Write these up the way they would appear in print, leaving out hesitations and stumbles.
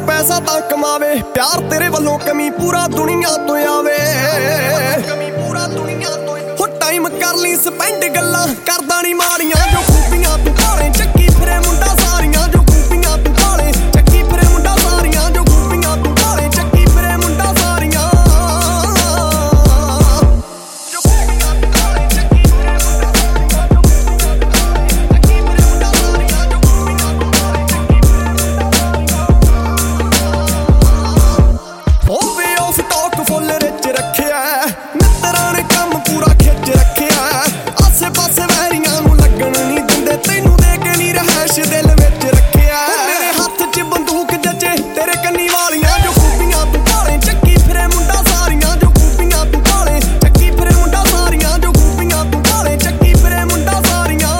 पैसा तां कमावे, प्यार तेरे वल्लों कमी पूरा दुनिया तो आवे। हो टाइम कर ली स्पेंड गल्लां करदा नी माड़ियां, जो खूबियां तू भाले चक्की फिरे मुंडा सारियां, जो खूबियां तू भाले चक्की फिरे मुंडा सारियां, जो खूबियां तू भाले चक्की फिरे मुंडा सारियां। फुल रिच रखिया मित्तरां ने काम पूरा खिच रखिया, आसे पासे वैरियां नूं लगण नहीं दिंदे, तैनूं दे के नी रहैश दिल विच रखिया। मेरे हत्थ च बंदूक जचे तेरे कन्नी वालियां, जो खूबियां तू भाले चक्की फिरे मुंडा सारियां, जो खूबियां तू भाले चक्की फिरे मुंडा सारियां, जो खूबियां तू भाले चक्की फिरे मुंडा सारियां।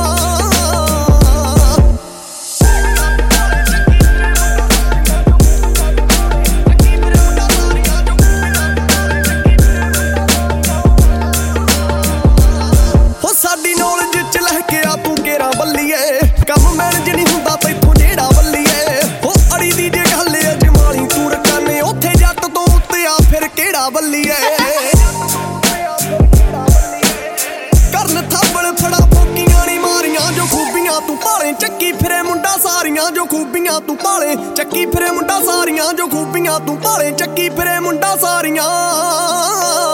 साडी नॉलेज च लहके आ तू केरा बल्लीए, कम मैनेज नहीं हुंदा तैथों जेड़ा बल्लीए। हो अड़ी दी जे गल अजमाली तू रकाने, ओथे जट तो उत्ते आ फिर केड़ा बल्लीए। करन थाबड़ फड़ा पोकियां नी मारियां, जो खूबियां तू भाले चक्की फिरे मुंडा सारियां, जो खूबियां तू भाले चक्की फिरे मुंडा सारियां, जो खूबियां तू भाले चक्की फिरे मुंडा सारियां।